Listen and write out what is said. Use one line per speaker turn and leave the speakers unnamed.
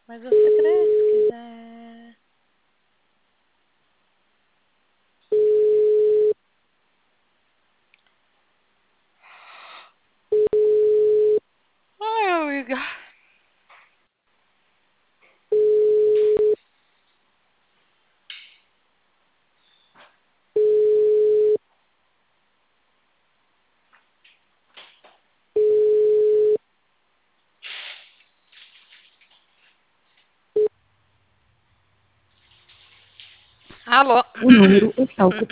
Mas você cresce se quiser. Ai, amiga. Alô?
O número está ocupado.